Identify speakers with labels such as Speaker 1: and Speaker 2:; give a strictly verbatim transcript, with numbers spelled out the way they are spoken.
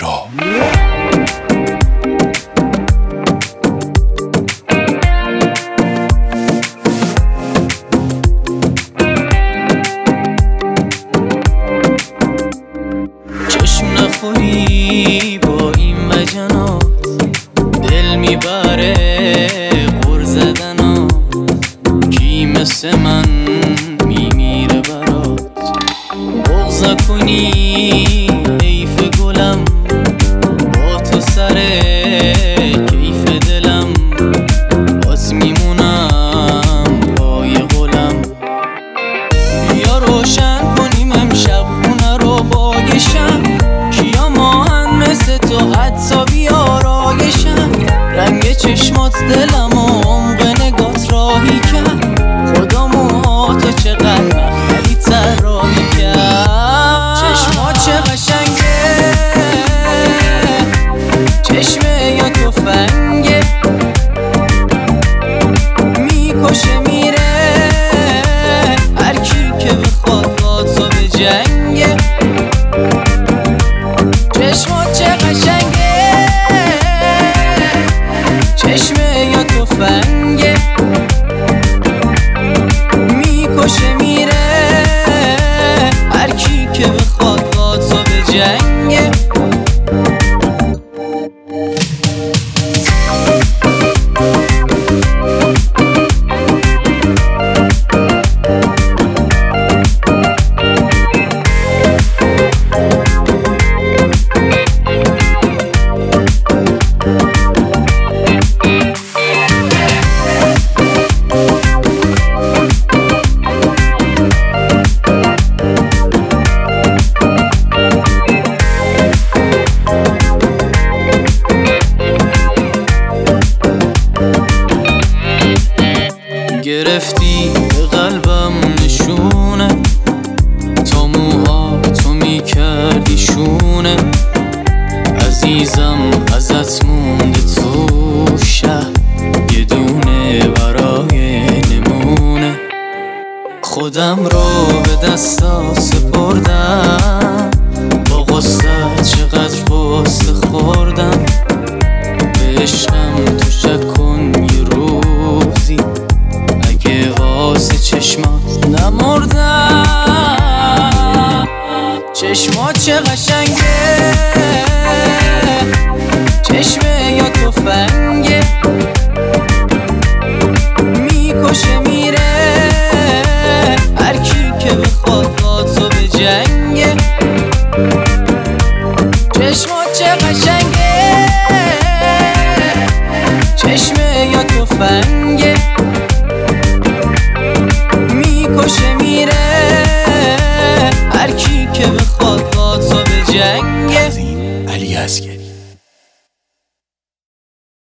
Speaker 1: دنیا.
Speaker 2: چشم نخوری با این وجنات، دل میبره غر زدنات. کی مثل من میمیره برات، بغض کنی حیف گلم، با تو سر کیف دلم. باز میمونم پای قولم، بیا روشن کنیم امشب خونه رو با یه شب. کیا ماهن مثل تو حتی بیارایشم، رنگ چشمات دلم و عمق نگات راهی کرد. خدا موهاتو چقدر مخملی طراحی کرد. چشمات چه قشنگه، چشمه یا تفنگه، میکشه میره هر کی که بخواد با تو به جنگه. چشمات چه قشنگه، چشمه یا تفنگه، میکشه میره هر کی که بخواد با تو به جنگه. گرفتی به قلبم نشونه، تا موها تو میکردی شونه. عزیزم ازت مونده تو شهر، یه دونه برای نمونه. خودم رو به دستات سپردم، با غصت چقدر غصه خوردم. به عشقم تو شک کن یه روزی، اگه واسه چشمات نمردم. چشمات چه قشنگه، چشمه یا تفنگه، میکشه میره هر کی که بخواد با تو به جنگه. چشمات چه قشنگه، چشمه یا تفنگه، میکشه میره هر کی که بخواد با تو به جنگ.